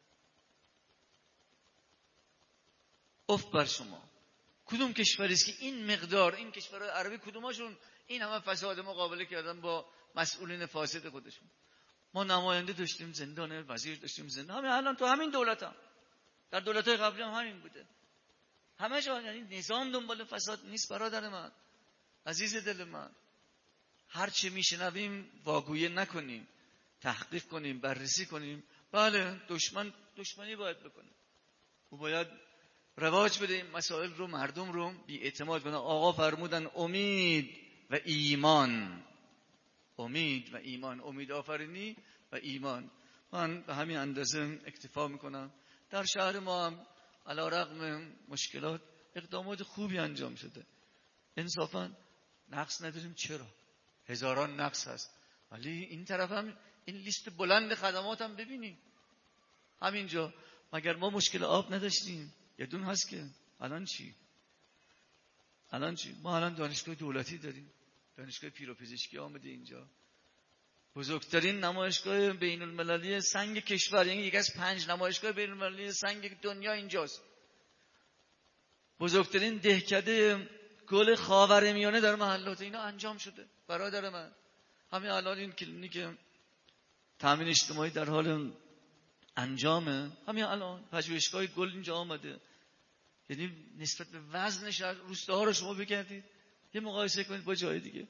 افت بر شما. کدوم کشوری است که این مقدار، این کشورهای عربی کدوماشون این همه فساد مقابله کردن با مسئولین فاسد خودشون؟ ما نماینده داشتیم زندان، وزیر داشتیم زندان. همین الان تو همین دولت هم، در دولت‌های قبلی هم همین بوده. همه جا یعنی نظام دنبال فساد نیست. برادر من، عزیز دل من، هر چه میشنویم واگویه نکنیم، تحقیق کنیم، بررسی کنیم. بله دشمن دشمنی باید بکنه، او باید رواج بده این مسائل رو، مردم رو بی اعتماد کنه. آقا فرمودن امید و ایمان، امید و ایمان، امید آفرینی و ایمان. من به همین اندازه اکتفا میکنم. در شهر ما هم علی رغم مشکلات اقدامات خوبی انجام شده. انصافا نقص نداریم. چرا؟ هزاران نقص هست، ولی این طرف هم این لیست بلند خدمات هم ببینیم. همینجا مگر ما مشکل آب نداشتیم؟ یه دون هست که الان چی؟ الان چی؟ ما الان دانشگاه دولتی داریم، دانشگاه پیروپزشکی آمده اینجا، بزرگترین نمایشگاه بین المللی سنگ کشور، یعنی یکی از 5 نمایشگاه بین المللی سنگ دنیا اینجاست. بزرگترین دهکده گل خاورمیانه در محلات اینا انجام شده. برادر من، همین الان این کلینیک تامین اجتماعی در حال انجامه. همین الان پژوهشگاه گل اینجا آمده. یعنی نسبت به وزنش روستاها رو شما بگردید، یه مقایسه کنید با جای دیگه.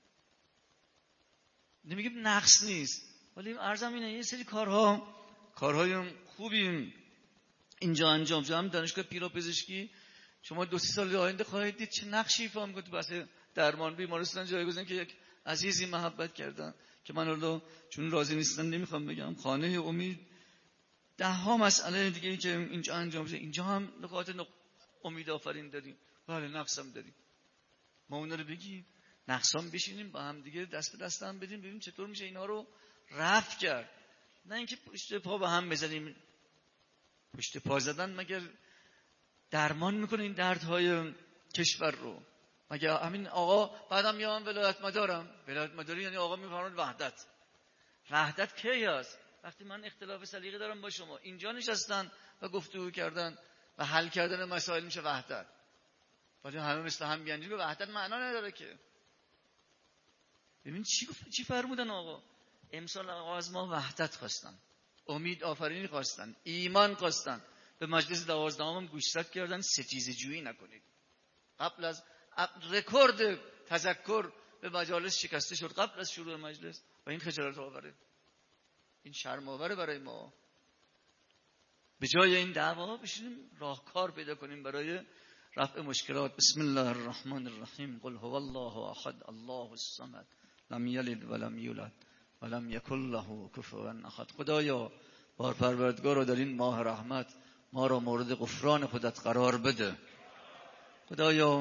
نمیگم نقص نیست، ولی عرضم اینه یه سری کارهای خوبی اینجا انجام شده. هم دانشگاه پیروپزشکی شما 2-3 سال آینده خواهید دید چه نقشی ایفا می‌کنه تو بحث درمان. بیمارستان جایگزین که یک عزیزی محبت کردن که من الان چون راضی نیستن نمیخوام بگم، خانه امید، 10 مسئله دیگه که اینجا انجام شده. اینجا هم نقاط امید آفرین داریم. بله نقص هم داریم. ما اونا رو بگیم، نقصان بشینیم با هم دیگه دست به دست هم بدیم، ببینیم چطور میشه اینا رو رفع کرد. نه اینکه پشت پا به هم بزنیم. پشت پا زدن مگر درمان میکنه این دردهای کشور رو؟ مگر همین آقا بعدم میام ولایت مدارم، ولایت مداری یعنی آقا میفرماد وحدت. وحدت کی هست؟ وقتی من اختلاف سلیقه دارم با شما، اینجا نشستن و گفتگو کردن و حل کردن مسائل میشه وحدت. ولی همه مثل هم بیان به وحدت معنا نداره که. ببین چی فرمودن آقا؟ امسال آقا از ما وحدت خواستن، امید آفرینی خواستن، ایمان خواستن. به مجلس 12 هم گوشزد کردن ستیزه جویی نکنید. قبل از رکورد تذکر به مجالس شکسته شد قبل از شروع مجلس و این خجالت آوره، این شرم آوره برای ما. به جای این دعوا بشینیم راهکار پیدا کنیم برای رفع مشکلات. بسم الله الرحمن الرحیم. قل هو الله احد الله الصمد لم یلد ولم یولد ولم یکن له کفوا احد. خدایا بار پروردگار رو در این ماه رحمت ما را مورد غفران خودت قرار بده. خدایا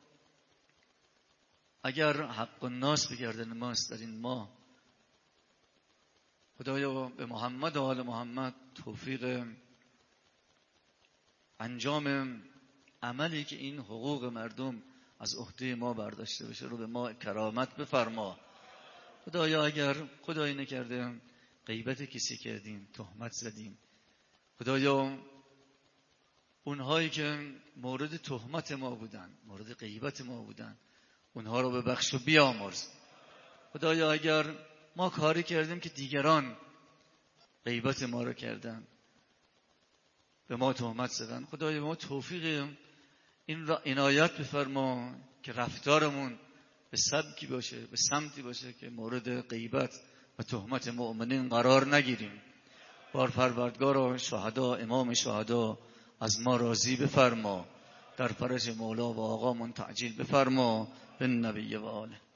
اگر حق الناس به گردن ماست در این ماه، خدایا به محمد و آل محمد توفیق انجام عملی که این حقوق مردم از عهده ما برداشته بشه رو به ما کرامت بفرما. خدایا اگر خدایی نکرده غیبت کسی کردیم، تهمت زدیم، خدایا اونهایی که مورد تهمت ما بودن، مورد غیبت ما بودن، اونها رو ببخش و بیامرز. خدایا اگر ما کاری کردیم که دیگران غیبت ما رو کردن، به ما تهمت زدن، خدایا ما توفیق این را عنایت بفرما که رفتارمون به سبکی باشه، به سمتی باشه که مورد غیبت و تهمت مؤمنین قرار نگیریم. بار پروردگار و شهدا، امام شهدا از ما راضی بفرما. در فرج مولا و آقامون تعجیل بفرما. به نبی و آله.